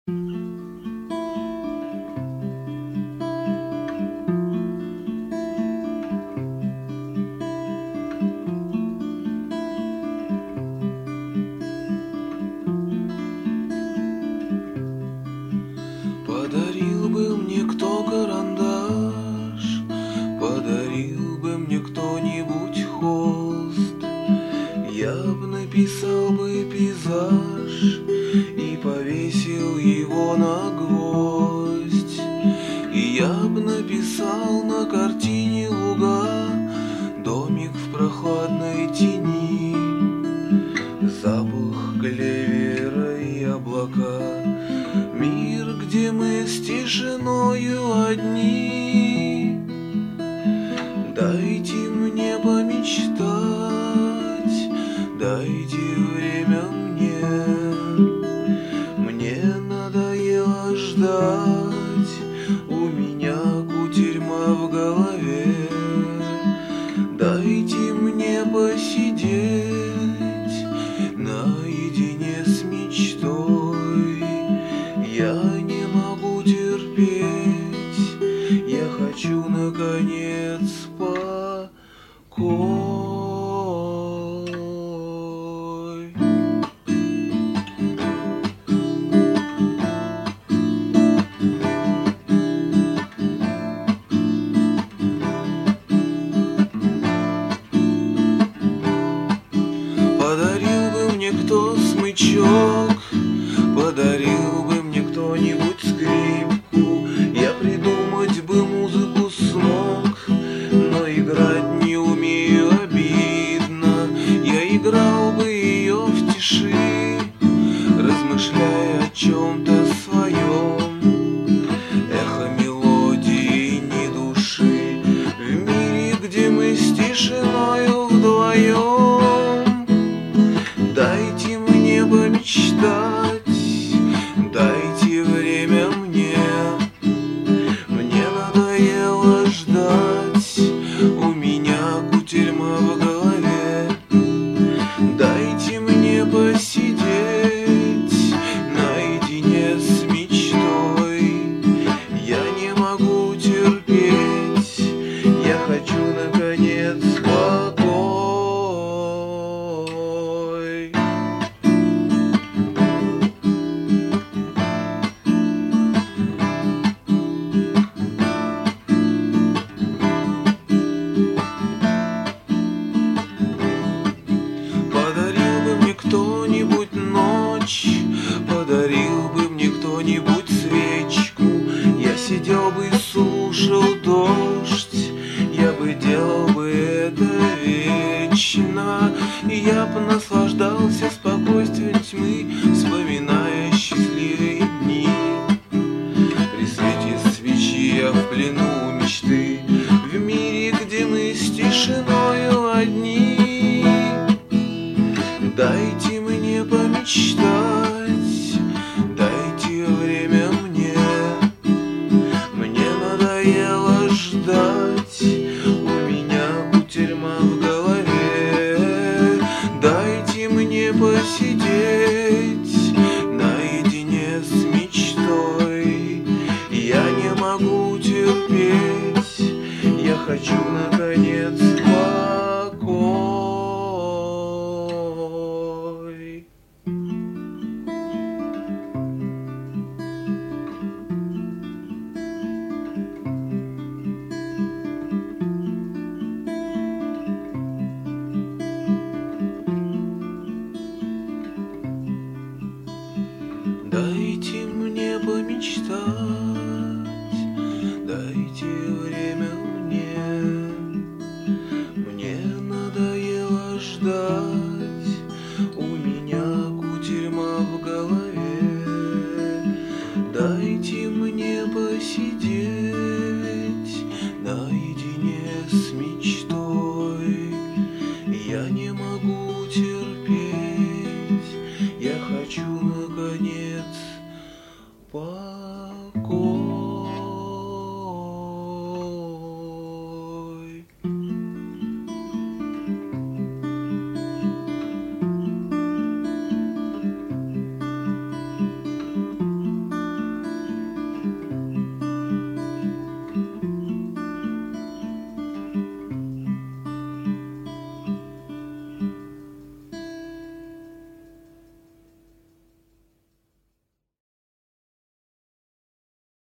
Подарил бы мне кто карандаш, подарил бы мне кто-нибудь холст, я б написал бы пейзаж и повесил его на гвоздь. И я б написал на картине луга, домик в прохладной тени, запах клевера и облака, мир, где мы с тишиною одни. Дайте мне помечтать, дайте время мне. Мне надоело ждать, у меня кутерьма в голове. Дайте мне посидеть наедине с мечтой. Я не могу терпеть, я хочу наконец покой. Подарил бы мне кто смычок, подарил бы мне кто-нибудь скрипку, я придумать бы музыку смог, но играть не умею, обидно. Я играл бы ее в тиши, размышляя о чем-то своем. Эхо мелодии ни души в мире, где мы с тишиною вдвоем. Дайте мне помечтать, дайте время мне. Мне надоело ждать, у меня кутерьма в голове. Дайте мне посидеть наедине с мечтой. Я не могу терпеть, я хочу наконец покой. Подарил бы мне кто-нибудь ночь, подарил бы мне кто-нибудь свечку, я сидел бы и слушал дождь, я бы делал бы это вечно. И я бы наслаждался спокойствием тьмы, вспоминая счастливые дни. При свете свечи я в плену мечты, в мире, где мы с тишиною одни. Дайте мне помечтать, дайте время мне. Мне надоело ждать, у меня кутерьма в голове. Дайте мне посидеть наедине с мечтой. Я не могу терпеть, я хочу наконец покой. Дайте мне помечтать, дайте время мне. Мне надоело ждать, у меня кутерьма в голове. Дайте мне посидеть наедине с мечтой. Я не могу терпеть, я хочу наконец покой.